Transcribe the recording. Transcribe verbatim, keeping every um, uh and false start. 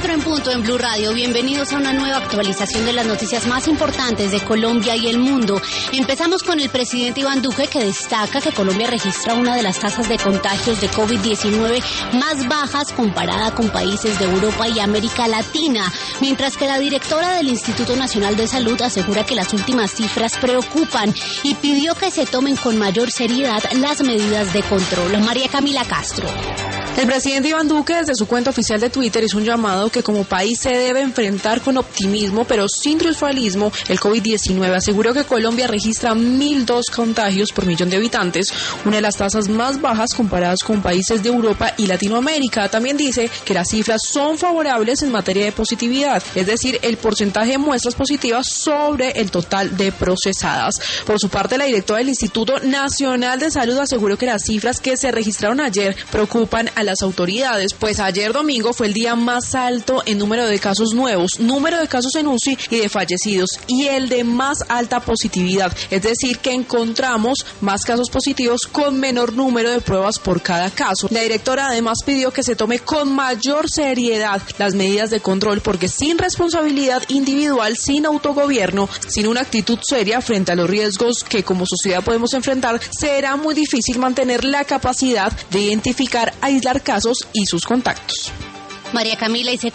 cuatro en punto en Blue Radio. Bienvenidos a una nueva actualización de las noticias más importantes de Colombia y el mundo. Empezamos con el presidente Iván Duque, que destaca que Colombia registra una de las tasas de contagios de COVID diecinueve más bajas comparada con países de Europa y América Latina, mientras que la directora del Instituto Nacional de Salud asegura que las últimas cifras preocupan y pidió que se tomen con mayor seriedad las medidas de control. María Camila Castro. El presidente Iván Duque, desde su cuenta oficial de Twitter, hizo un llamado que como país se debe enfrentar con optimismo, pero sin triunfalismo, el COVID diecinueve. Aseguró que Colombia registra mil dos contagios por millón de habitantes, una de las tasas más bajas comparadas con países de Europa y Latinoamérica. También dice que las cifras son favorables en materia de positividad, es decir, el porcentaje de muestras positivas sobre el total de procesadas. Por su parte, la directora del Instituto Nacional de Salud aseguró que las cifras que se registraron ayer preocupan a las autoridades, pues ayer domingo fue el día más alto en número de casos nuevos, número de casos en U C I y de fallecidos, y el de más alta positividad, es decir, que encontramos más casos positivos con menor número de pruebas por cada caso. La directora además pidió que se tome con mayor seriedad las medidas de control, porque sin responsabilidad individual, sin autogobierno, sin una actitud seria frente a los riesgos que como sociedad podemos enfrentar, será muy difícil mantener la capacidad de identificar, aislar casos y sus contactos. María Camila, y se